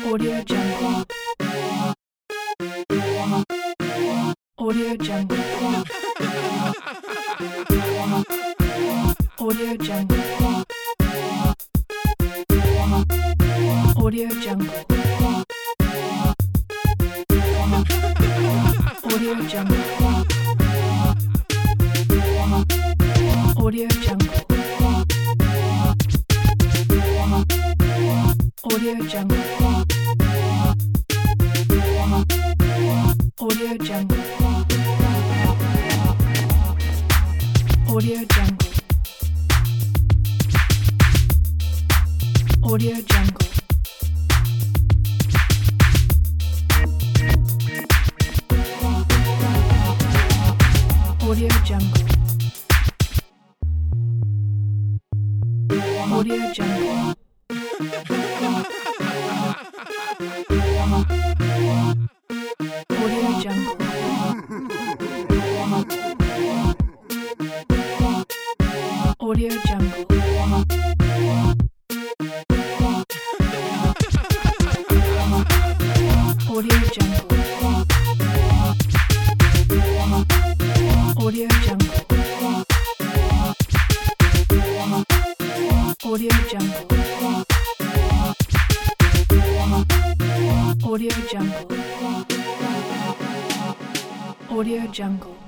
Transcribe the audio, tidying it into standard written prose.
Audio Jungle. Audio Jungle. Audio Jungle. Audio Jungle. Audio Jungle. Audio Jungle. Audio Jungle. Audio Jungle. Audio Jungle. Audio Jungle. Audio Jungle. Audio Jungle. Audio Jungle. Audio Jungle. Audio Jungle. Audio Jungle. Audio Jungle. Audio Jungle. Audio Jungle.